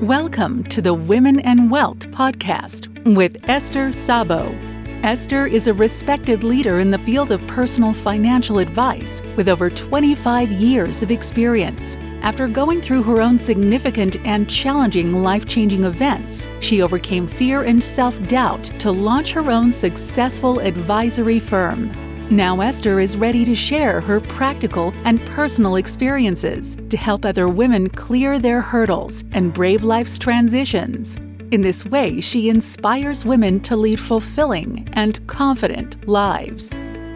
Welcome to the Women and Wealth podcast with Esther Sabo. Esther is a respected leader in the field of personal financial advice with over 25 years of experience. After going through her own significant and challenging life-changing events, she overcame fear and self-doubt to launch her own successful advisory firm. Now Esther is ready to share her practical and personal experiences to help other women clear their hurdles and brave life's transitions. In this way, she inspires women to lead fulfilling and confident lives.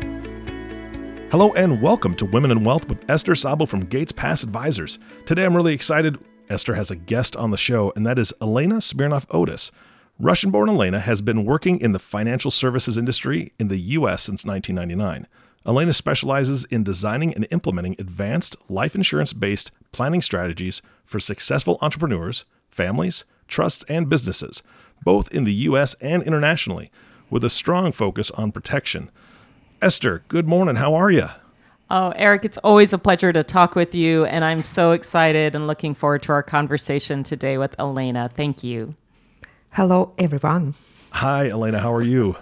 Hello and welcome to Women and Wealth with Esther Sabo from Gates Pass Advisors. Today I'm really excited. Esther has a guest on the show, and that is Elena Smirnov Otis. Russian-born Elena has been working in the financial services industry in the U.S. since 1999. Elena specializes in designing and implementing advanced life insurance-based planning strategies for successful entrepreneurs, families, trusts, and businesses, both in the U.S. and internationally, with a strong focus on protection. Esther, good morning. How are you? Oh, Eric, it's always a pleasure to talk with you, and I'm so excited and looking forward to our conversation today with Elena. Thank you. Hello, everyone. Hi, Elena. How are you?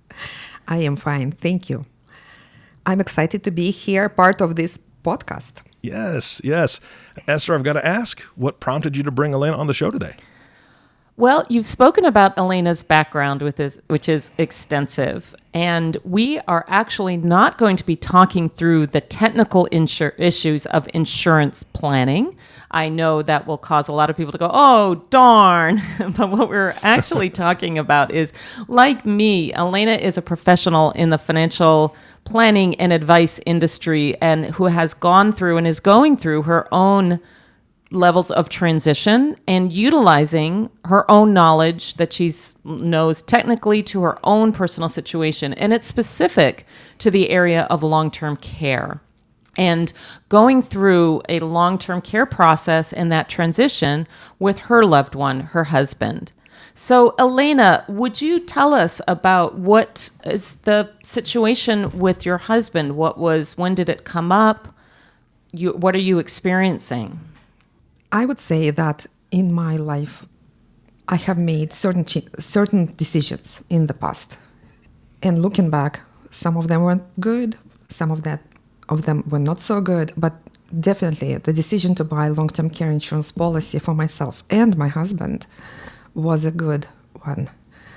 I am fine. Thank you. I'm excited to be here, part of this podcast. Yes. Esther, I've got to ask, what prompted you to bring Elena on the show today? Well, you've spoken about Elena's background, which is extensive, and we are actually not going to be talking through the technical issues of insurance planning. I know that will cause a lot of people to go, oh, darn. But what we're actually talking about is, like me, Elena is a professional in the financial planning and advice industry and who has gone through and is going through her own levels of transition and utilizing her own knowledge that she knows technically to her own personal situation. And it's specific to the area of long-term care. And going through a long-term care process and that transition with her loved one, her husband. So, Elena, would you tell us about what is the situation with your husband? When did it come up? What are you experiencing? I would say that in my life, I have made certain decisions in the past. And looking back, some of them were good, some of them were not so good, but definitely the decision to buy long-term care insurance policy for myself and my husband was a good one.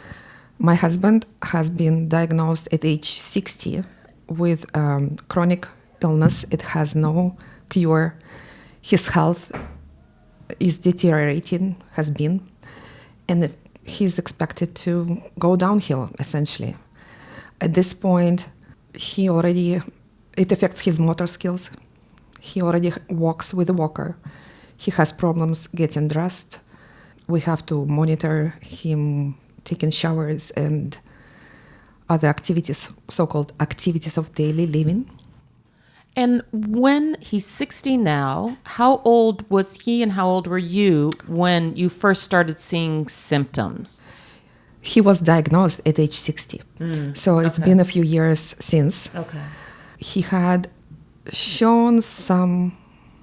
My husband has been diagnosed at age 60 with chronic illness. It has no cure. His health is deteriorating, has been, and he's expected to go downhill, essentially. At this point, it affects his motor skills. He already walks with a walker. He has problems getting dressed. We have to monitor him taking showers and other activities, so-called activities of daily living. And when he's 60 now, how old was he and how old were you when you first started seeing symptoms? He was diagnosed at age 60. So it's been a few years since. Okay. He had shown some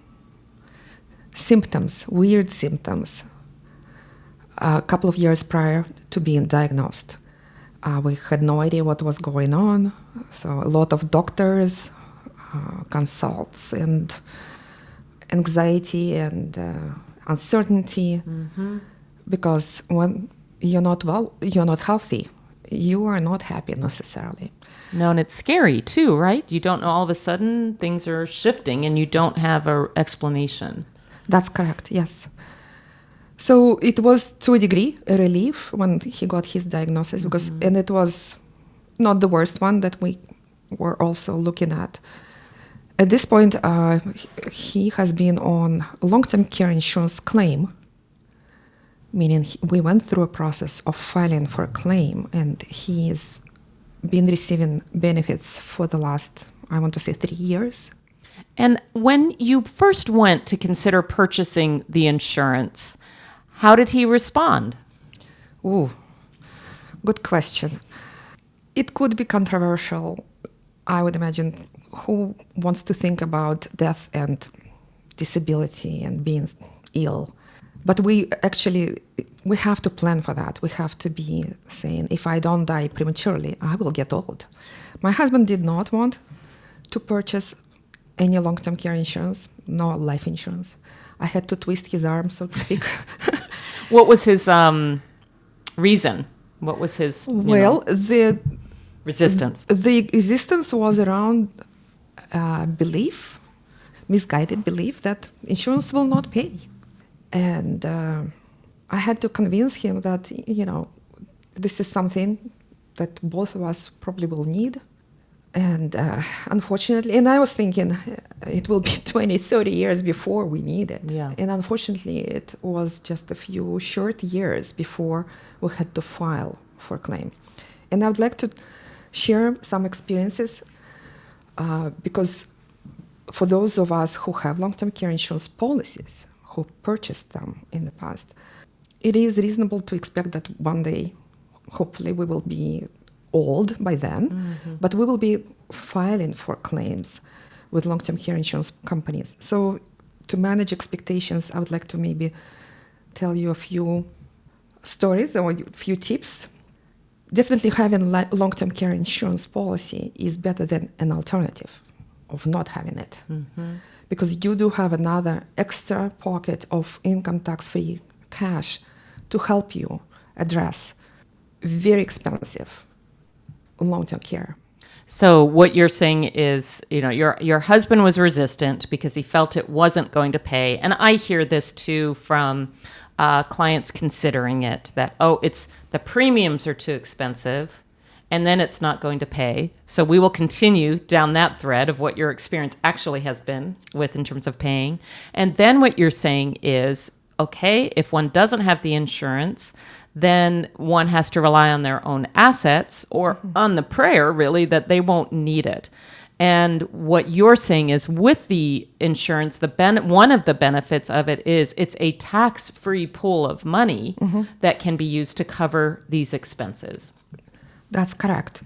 symptoms, weird symptoms, a couple of years prior to being diagnosed. We had no idea what was going on. So a lot of doctors, consults, and anxiety and uncertainty, because when you're not well, you're not healthy, you are not happy necessarily. No, and it's scary too, right? You don't know, all of a sudden things are shifting and you don't have an explanation. That's correct, yes. So it was to a degree a relief when he got his diagnosis, and it was not the worst one that we were also looking at. At this point, he has been on a long-term care insurance claim, meaning we went through a process of filing for a claim, and he's been receiving benefits for the last, 3 years. And when you first went to consider purchasing the insurance, how did he respond? Ooh, good question. It could be controversial. I would imagine, who wants to think about death and disability and being ill? But we have to plan for that. We have to be saying, if I don't die prematurely, I will get old. My husband did not want to purchase any long-term care insurance, no life insurance. I had to twist his arm, so to speak. What was his reason? What was his the resistance? The resistance was around belief, misguided belief that insurance will not pay. And I had to convince him that, this is something that both of us probably will need. And unfortunately, and I was thinking it will be 20, 30 years before we need it. Yeah. And unfortunately, it was just a few short years before we had to file for a claim. And I would like to share some experiences because for those of us who have long-term care insurance policies, who purchased them in the past, it is reasonable to expect that one day, hopefully, we will be old by then, but we will be filing for claims with long-term care insurance companies. So to manage expectations, I would like to maybe tell you a few stories or a few tips. Definitely having long-term care insurance policy is better than an alternative of not having it. Because you do have another extra pocket of income tax-free cash to help you address very expensive long-term care. So what you're saying is, your husband was resistant because he felt it wasn't going to pay. And I hear this too from clients considering it, that, it's the premiums are too expensive and then it's not going to pay. So we will continue down that thread of what your experience actually has been with in terms of paying. And then what you're saying is, okay, if one doesn't have the insurance, then one has to rely on their own assets or on the prayer, really, that they won't need it. And what you're saying is with the insurance, one of the benefits of it is it's a tax-free pool of money that can be used to cover these expenses. That's correct.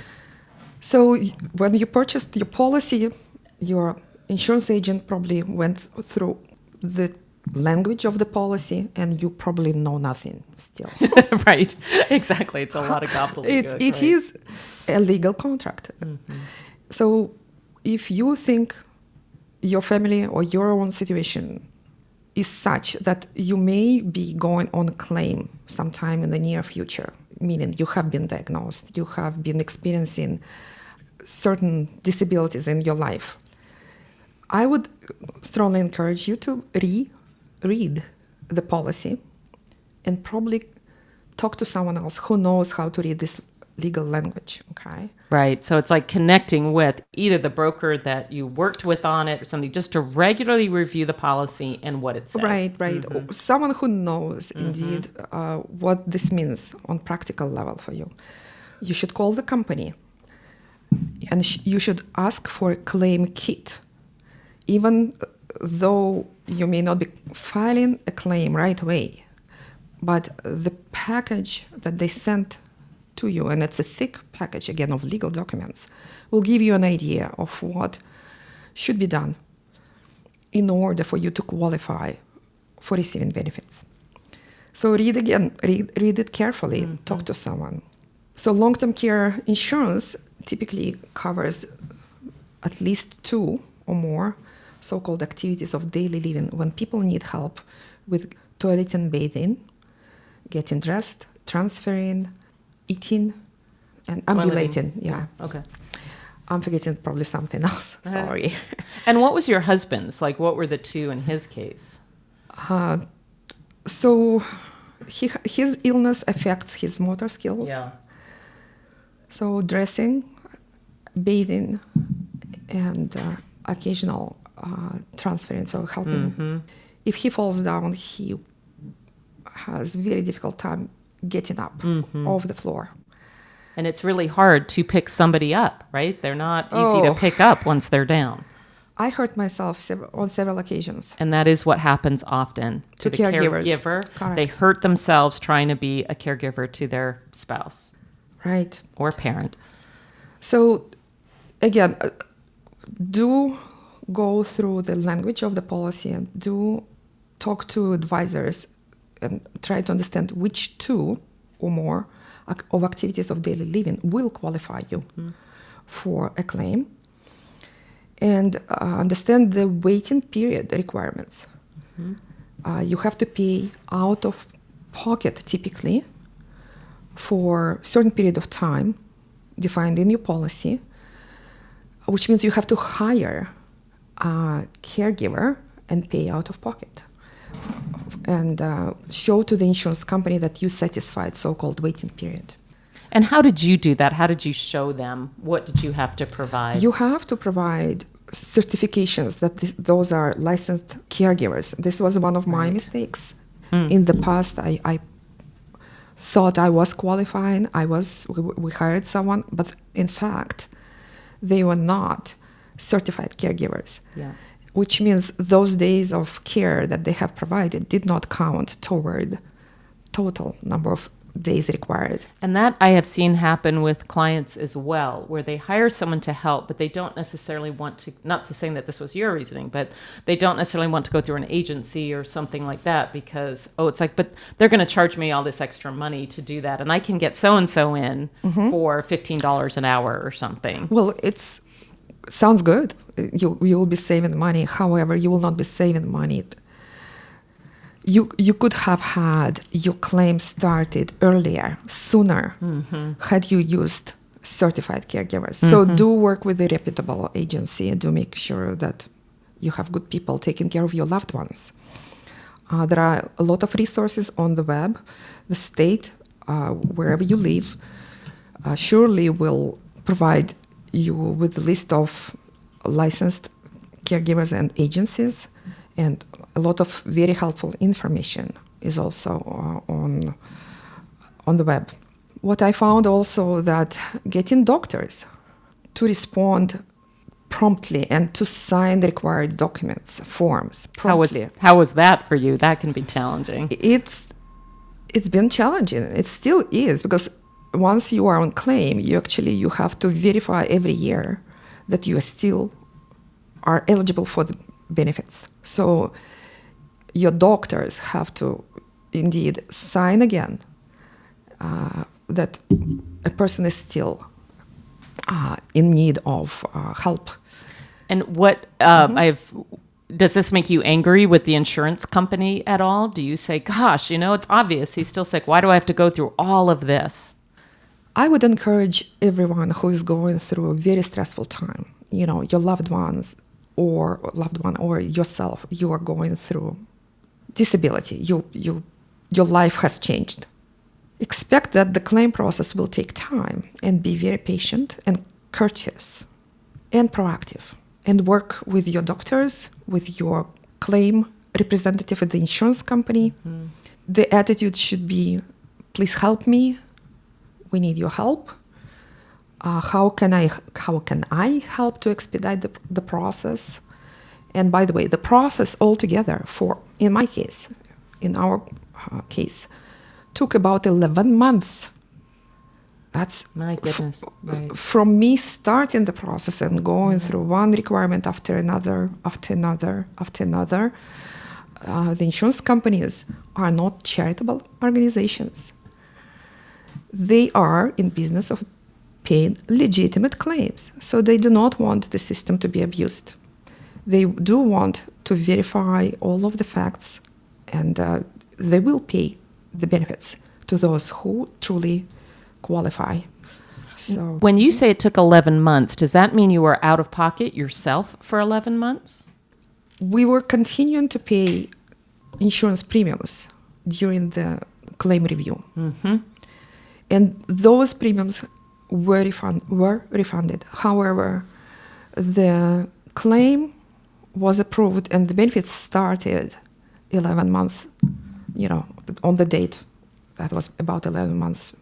So when you purchased your policy, your insurance agent probably went through the language of the policy, and you probably know nothing still. Right, exactly. It's a lot of gobbledygook. It is a legal contract. So if you think your family or your own situation is such that you may be going on a claim sometime in the near future, meaning you have been diagnosed, you have been experiencing certain disabilities in your life, I would strongly encourage you to read the policy and probably talk to someone else who knows how to read this legal language, okay? Right. So it's like connecting with either the broker that you worked with on it or something, just to regularly review the policy and what it says. Right. Someone who knows indeed what this means on practical level for you. You should call the company and you should ask for a claim kit. Even though you may not be filing a claim right away, but the package that they sent to you, and it's a thick package, again, of legal documents, will give you an idea of what should be done in order for you to qualify for receiving benefits. So read it carefully, talk to someone. So long-term care insurance typically covers at least 2 or more so-called activities of daily living when people need help with toilet and bathing, getting dressed, transferring, eating, and ambulating. Yeah. Okay. I'm forgetting probably something else. Sorry. And what was your husband's? Like, what were the 2 in his case? So his illness affects his motor skills. Yeah. So dressing, bathing, and occasional transferring, so helping. If he falls down, he has very difficult time getting up off the floor. And it's really hard to pick somebody up, right? They're not easy to pick up once they're down. I hurt myself on several occasions. And that is what happens often to the caregivers. caregiver. Correct. They hurt themselves trying to be a caregiver to their spouse. Right. Or parent. So, again, do go through the language of the policy and do talk to advisors and try to understand which two or more of activities of daily living will qualify you for a claim, and understand the waiting period requirements. You have to pay out of pocket typically for a certain period of time defined in your policy, which means you have to hire a caregiver and pay out of pocket and show to the insurance company that you satisfied so-called waiting period. And how did you do that? How did you show them? What did you have to provide? You have to provide certifications that those are licensed caregivers. This was one of my mistakes. In the past, I thought I was qualifying. We hired someone, but in fact, they were not certified caregivers. Yes. Which means those days of care that they have provided did not count toward total number of days required. And that I have seen happen with clients as well, where they hire someone to help, but they don't necessarily want to, not to saying that this was your reasoning, but they don't necessarily want to go through an agency or something like that because, it's like, but they're going to charge me all this extra money to do that. And I can get so-and-so in for $15 an hour or something. Well, sounds good. You will be saving money. However, you will not be saving money. You could have had your claim started earlier, sooner, had you used certified caregivers. So do work with a reputable agency and do make sure that you have good people taking care of your loved ones. There are a lot of resources on the web. The state, wherever you live, surely will provide you with a list of licensed caregivers and agencies, and a lot of very helpful information is also on the web. What I found also that getting doctors to respond promptly and to sign the required documents, forms promptly. How was that for you? That can be challenging. It's been challenging. It still is, because once you are on claim, you have to verify every year that you still are eligible for the benefits. So your doctors have to indeed sign again that a person is still in need of help. And what does this make you angry with the insurance company at all? Do you say, gosh, it's obvious he's still sick. Why do I have to go through all of this? I would encourage everyone who is going through a very stressful time, your loved one or yourself, you are going through disability. Your life has changed. Expect that the claim process will take time, and be very patient and courteous and proactive, and work with your doctors, with your claim representative at the insurance company. The attitude should be, please help me. We need your help. How can I help to expedite the process? And by the way, the process altogether in our case, took about 11 months. That's my goodness. Right. From me starting the process and going through one requirement after another, the insurance companies are not charitable organizations. They are in business of paying legitimate claims. So they do not want the system to be abused. They do want to verify all of the facts, and they will pay the benefits to those who truly qualify. So when you say it took 11 months, does that mean you were out of pocket yourself for 11 months? We were continuing to pay insurance premiums during the claim review. And those premiums were refunded. However, the claim was approved and the benefits started 11 months, on the date. That was about 11 months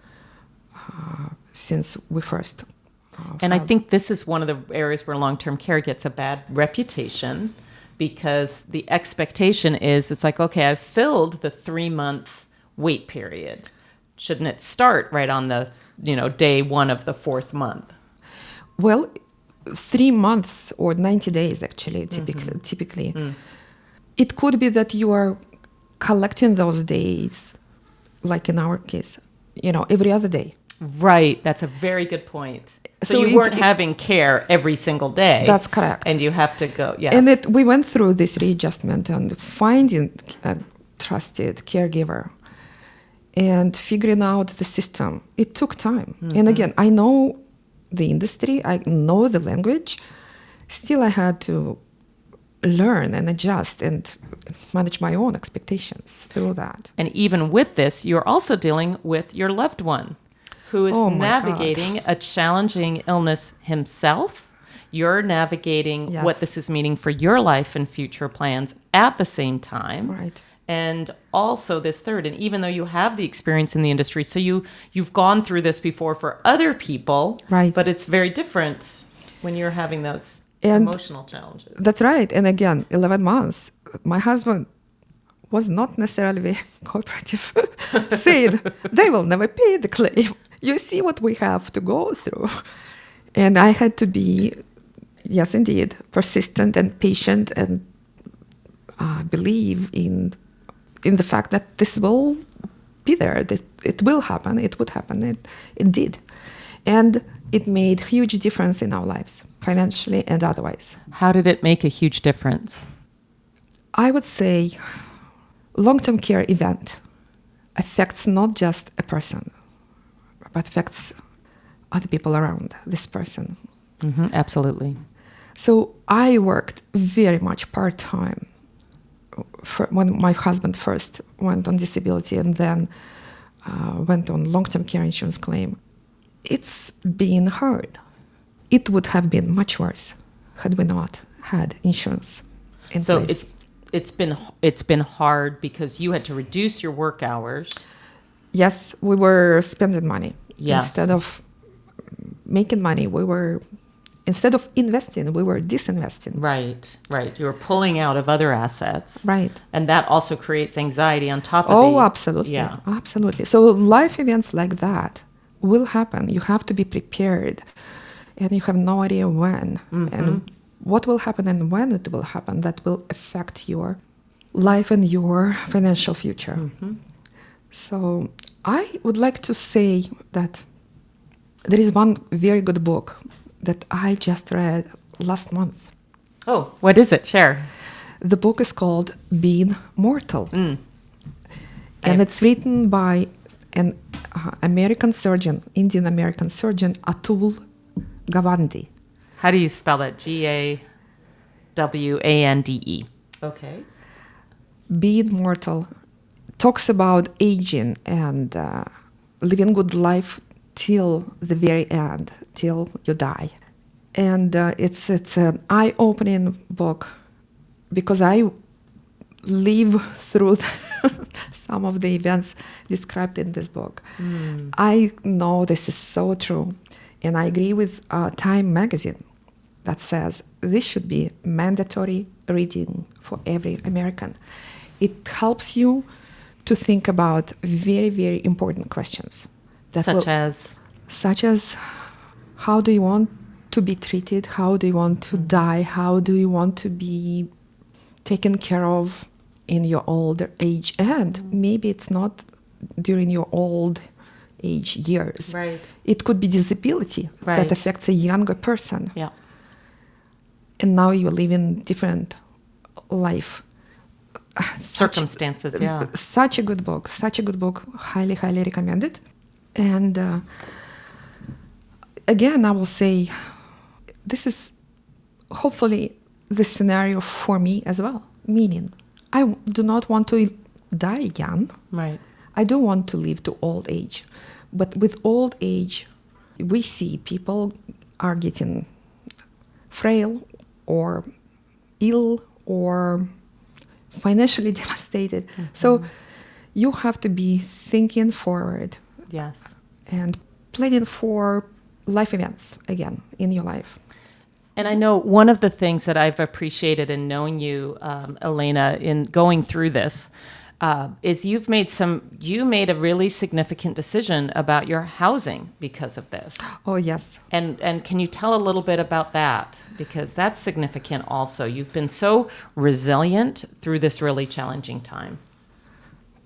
since we first And I think this is one of the areas where long-term care gets a bad reputation, because the expectation is, it's like, okay, I've filled the 3-month wait period. Shouldn't it start right on the, day one of the 4th month? Well, 3 months or 90 days, actually, typically. It could be that you are collecting those days, like in our case, every other day. Right. That's a very good point. So you weren't having care every single day. That's correct. And you have to go, yes. And we went through this readjustment and finding a trusted caregiver and figuring out the system. It took time. And again, I know the industry, I know the language. Still, I had to learn and adjust and manage my own expectations through that. And even with this, you're also dealing with your loved one who is navigating a challenging illness himself. You're navigating what this is meaning for your life and future plans at the same time. Right. And also this third, and even though you have the experience in the industry, so you've gone through this before for other people, right? But it's very different when you're having those emotional challenges. That's right. And again, 11 months, my husband was not necessarily very cooperative, saying, they will never pay the claim. You see what we have to go through. And I had to be, yes, indeed, persistent and patient and believe in the fact that this will be there, that it will happen, it would happen. It did. And it made huge difference in our lives, financially and otherwise. How did it make a huge difference? I would say long-term care event affects not just a person, but affects other people around this person. Mm-hmm, absolutely. So I worked very much part-time when my husband first went on disability and then went on long-term care insurance claim. It's been hard. It would have been much worse had we not had insurance in place. So it's been hard because you had to reduce your work hours. Yes, we were spending money. Yes. Instead of making money, instead of investing, we were disinvesting. Right. You were pulling out of other assets. Right. And that also creates anxiety on top of Oh, absolutely. Yeah. Absolutely. So life events like that will happen. You have to be prepared. And you have no idea when. Mm-hmm. And what will happen and when it will happen, that will affect your life and your financial future. Mm-hmm. So I would like to say that there is one very good book that I just read last month. Oh, what is it? Share. The book is called Being Mortal. And it's written by an American surgeon, Indian American surgeon, Atul Gawande. How do you spell that? Gawande. Okay. Being Mortal talks about aging and living good life till the very end, till you die. And it's an eye-opening book because I live through some of the events described in this book. I know this is so true. And I agree with Time magazine that says this should be mandatory reading for every American. It helps you to think about very, very important questions. Such as how do you want to be treated? How do you want to die? How do you want to be taken care of in your older age? And maybe it's not during your old age years. Right. It could be disability that affects a younger person. Yeah. And now you're living different life. Circumstances, yeah. Such a good book. Highly, highly recommended. And again, I will say this is hopefully the scenario for me as well. Meaning, I do not want to die young. Right. I do want to live to old age. But with old age, we see people are getting frail or ill or financially devastated. Mm-hmm. So you have to be thinking forward. Yes. And planning for life events again in your life. And I know one of the things that I've appreciated in knowing you, Elena, in going through this, is you made a really significant decision about your housing because of this. Oh, yes. And can you tell a little bit about that? Because that's significant also. You've been so resilient through this really challenging time.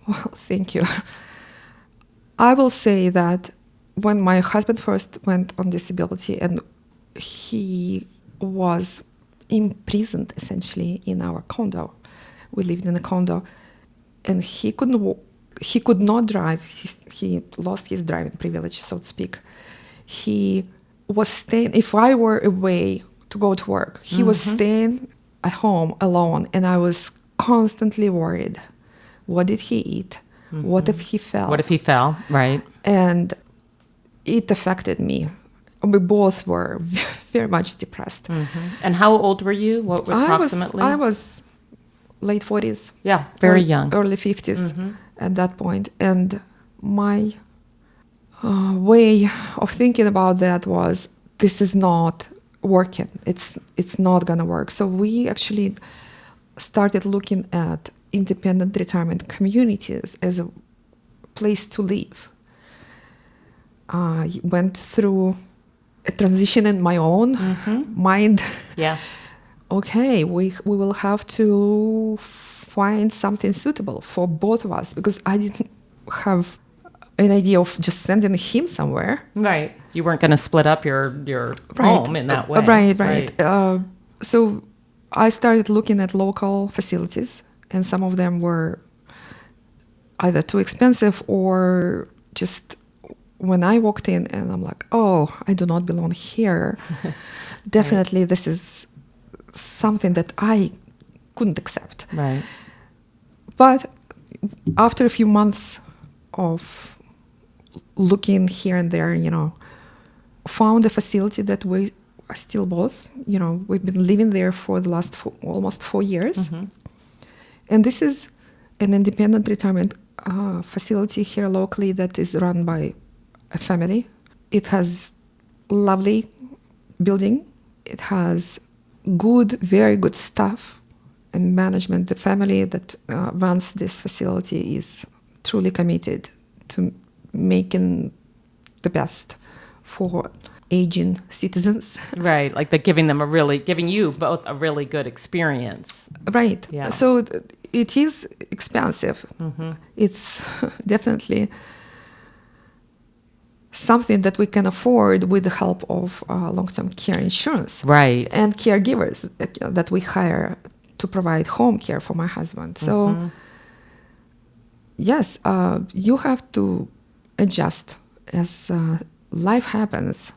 Well, thank you. I will say that when my husband first went on disability and he was imprisoned essentially in our condo, we lived in a condo, and he could not drive. He lost his driving privilege, so to speak. He was staying, if I were away to go to work, he was staying at home alone, and I was constantly worried. What did he eat? What if he fell? What if he fell? Right. And it affected me. We both were very much depressed. And how old were you? What approximately? I was late 40s. Yeah, very young. Early 50s at that point. And my way of thinking about that was, this is not working. It's not going to work. So we actually started looking at independent retirement communities as a place to live. I went through a transition in my own mind. Yeah. Okay, we will have to find something suitable for both of us, because I didn't have an idea of just sending him somewhere. Right. You weren't going to split up your home in that way. Right. So I started looking at local facilities, and some of them were either too expensive or just when I walked in and I'm like, oh, I do not belong here. Definitely this is something that I couldn't accept. Right. But after a few months of looking here and there, found a facility that we are still both, we've been living there for the last almost 4 years. And this is an independent retirement facility here locally that is run by a family. It has lovely building. It has very good staff and management. The family that runs this facility is truly committed to making the best for aging citizens. Right, like they're giving you both a really good experience. Right. Yeah. So it is expensive. It's definitely something that we can afford with the help of long-term care insurance. Right. And caregivers that we hire to provide home care for my husband. So yes, you have to adjust as life happens.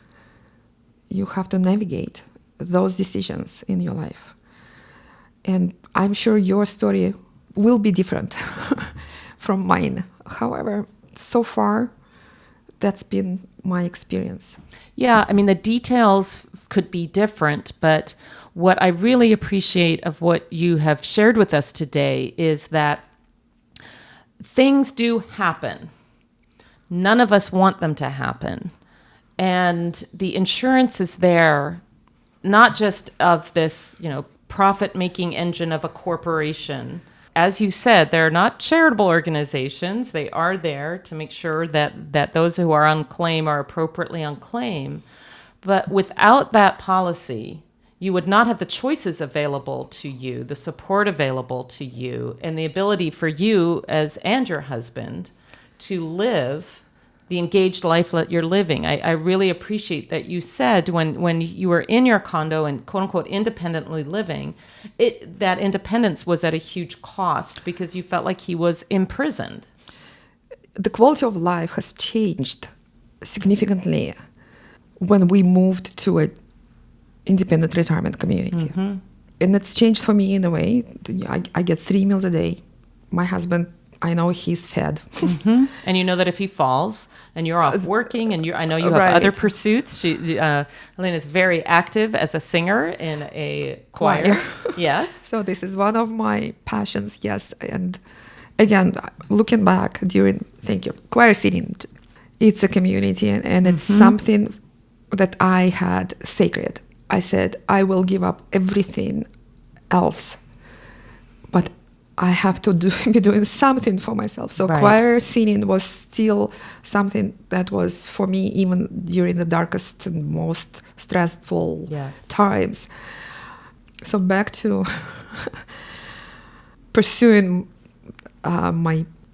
You have to navigate those decisions in your life. And I'm sure your story will be different from mine. However, so far, that's been my experience. Yeah, I mean, the details could be different, but what I really appreciate of what you have shared with us today is that things do happen. None of us want them to happen. And the insurance is there, not just of this, profit-making engine of a corporation. As you said, they're not charitable organizations. They are there to make sure that those who are on claim are appropriately on claim. But without that policy, you would not have the choices available to you, the support available to you, and the ability for you and your husband to live the engaged life that you're living. I really appreciate that you said when you were in your condo and quote unquote independently living, that independence was at a huge cost because you felt like he was imprisoned. The quality of life has changed significantly when we moved to an independent retirement community. And it's changed for me in a way. I get 3 meals a day. My husband, I know he's fed. And you know that if he falls and you're off working and I know you have other pursuits. Elena's very active as a singer in a choir. Yes. So this is one of my passions, yes. And again, looking back thank you, choir singing, it's a community and it's something that I had sacred. I said, I will give up everything else, but I have to be doing something for myself. So choir singing was still something that was for me, even during the darkest and most stressful times. So back to pursuing my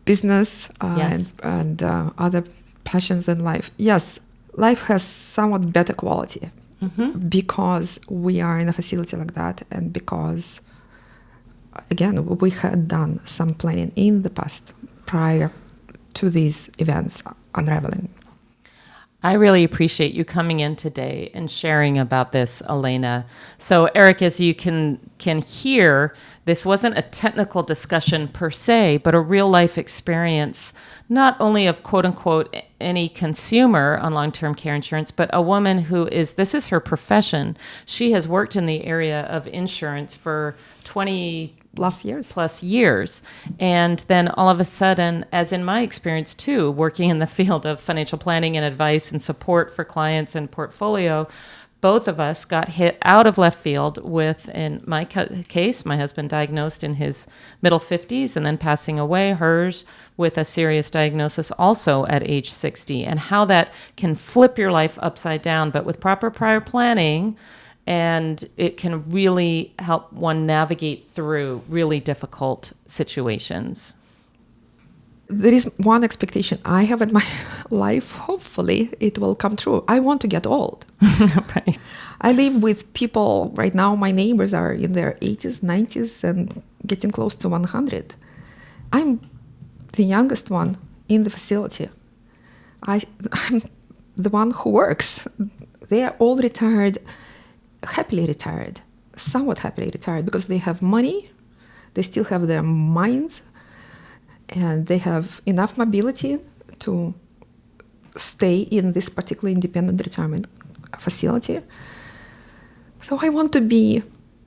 business Yes. and other passions in life. Yes, life has somewhat better quality because we are in a facility like that, and because, again, we had done some planning in the past prior to these events unraveling. I really appreciate you coming in today and sharing about this, Elena. So, Eric, as you can hear, this wasn't a technical discussion per se, but a real life experience, not only of quote unquote any consumer on long-term care insurance, but a woman this is her profession. She has worked in the area of insurance for 20 plus years. And then all of a sudden, as in my experience too, working in the field of financial planning and advice and support for clients and portfolio, both of us got hit out of left field with, in my case, my husband diagnosed in his middle 50s and then passing away, hers with a serious diagnosis also at age 60, and how that can flip your life upside down. But with proper prior planning, and it can really help one navigate through really difficult situations. There is one expectation I have in my life. Hopefully it will come true. I want to get old. Right. I live with people right now. My neighbors are in their 80s, 90s, and getting close to 100. I'm the youngest one in the facility. I'm the one who works. They are all retired, happily retired, somewhat happily retired, because they have money, they still have their minds, and they have enough mobility to stay in this particular independent retirement facility. So I want to be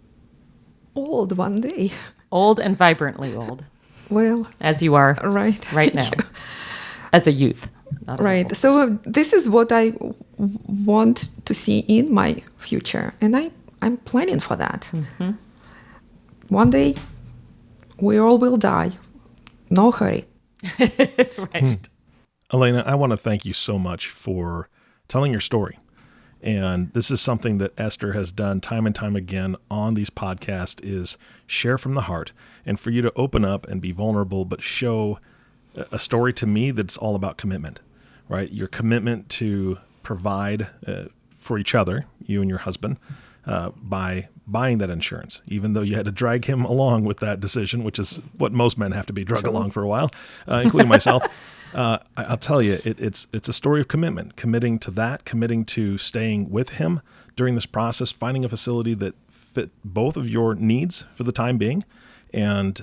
old one day. Old and vibrantly old. Well, as you are right now, as a youth. Not as right. old. So this is what I want to see in my future, and I'm planning for that. Mm-hmm. One day, we all will die. No hurry. Right. Elena, I want to thank you so much for telling your story. And this is something that Esther has done time and time again on these podcasts, is share from the heart. And for you to open up and be vulnerable, but show a story to me that's all about commitment, right? Your commitment to provide for each other, you and your husband, by buying that insurance, even though you had to drag him along with that decision, which is what most men have to be drug along for a while, including myself. I'll tell you, it's a story of commitment, committing to that, committing to staying with him during this process, finding a facility that fit both of your needs for the time being. And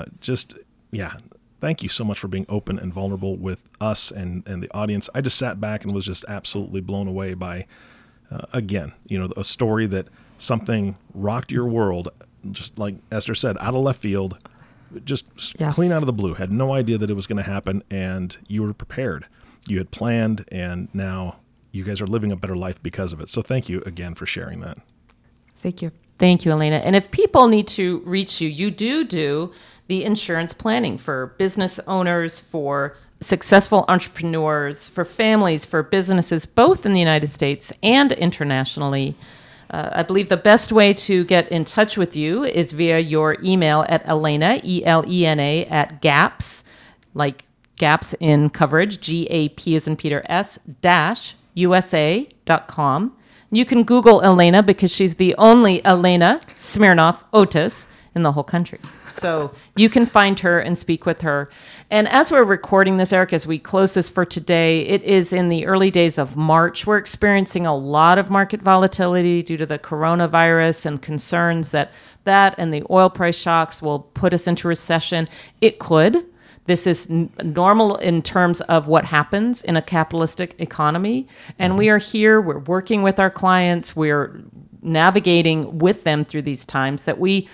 thank you so much for being open and vulnerable with us and the audience. I just sat back and was just absolutely blown away by, again, a story that something rocked your world, just like Esther said, out of left field, just clean out of the blue, had no idea that it was going to happen, and you were prepared. You had planned, and now you guys are living a better life because of it. So thank you again for sharing that. Thank you. Thank you, Elena. And if people need to reach you, you do the insurance planning for business owners, for successful entrepreneurs, for families, for businesses, both in the United States and internationally. I believe the best way to get in touch with you is via your email at Elena, ELENA, at GAPS, like gaps in coverage, GAP as in Peter, S-USA.com. You can Google Elena because she's the only Elena Smirnoff Otis in the whole country. So you can find her and speak with her. And as we're recording this, Eric, as we close this for today, it is in the early days of March. We're experiencing a lot of market volatility due to the coronavirus and concerns that and the oil price shocks will put us into recession. It could. This is normal in terms of what happens in a capitalistic economy. And we are here, we're working with our clients, we're navigating with them through these times that we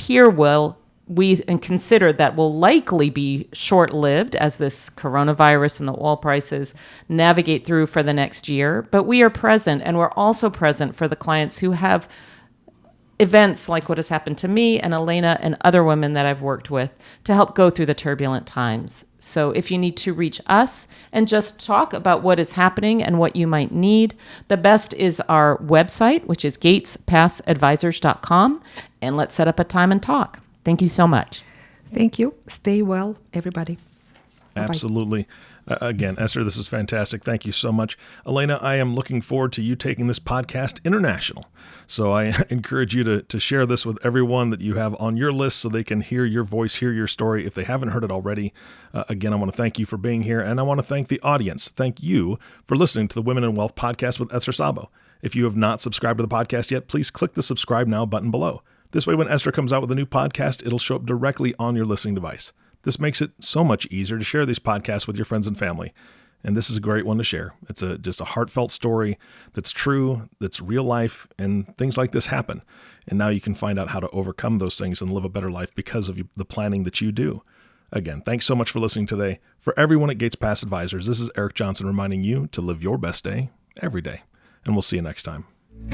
consider that will likely be short-lived as this coronavirus and the oil prices navigate through for the next year. But we are present, and we're also present for the clients who have events like what has happened to me and Elena and other women that I've worked with to help go through the turbulent times. So if you need to reach us and just talk about what is happening and what you might need, the best is our website, which is gatespassadvisors.com, and let's set up a time and talk. Thank you so much. Thank you. Stay well, everybody. Absolutely. Again, Esther, this is fantastic. Thank you so much. Elena, I am looking forward to you taking this podcast international. So I encourage you to share this with everyone that you have on your list so they can hear your voice, hear your story if they haven't heard it already. Again, I want to thank you for being here, and I want to thank the audience. Thank you for listening to the Women in Wealth podcast with Esther Sabo. If you have not subscribed to the podcast yet, please click the subscribe now button below. This way, when Esther comes out with a new podcast, it'll show up directly on your listening device. This makes it so much easier to share these podcasts with your friends and family. And this is a great one to share. It's just a heartfelt story that's true, that's real life, and things like this happen. And now you can find out how to overcome those things and live a better life because of the planning that you do. Again, thanks so much for listening today. For everyone at Gates Pass Advisors, this is Eric Johnson reminding you to live your best day every day. And we'll see you next time.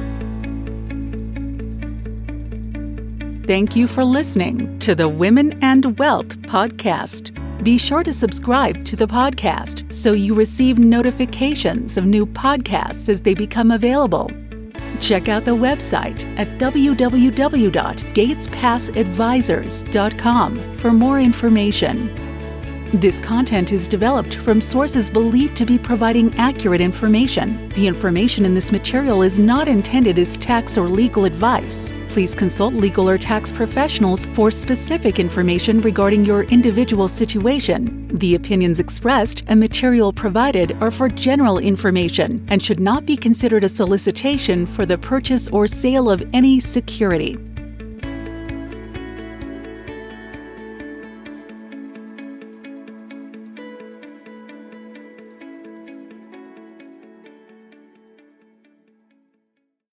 Thank you for listening to the Women and Wealth podcast. Be sure to subscribe to the podcast so you receive notifications of new podcasts as they become available. Check out the website at www.gatespassadvisors.com for more information. This content is developed from sources believed to be providing accurate information. The information in this material is not intended as tax or legal advice. Please consult legal or tax professionals for specific information regarding your individual situation. The opinions expressed and material provided are for general information and should not be considered a solicitation for the purchase or sale of any security.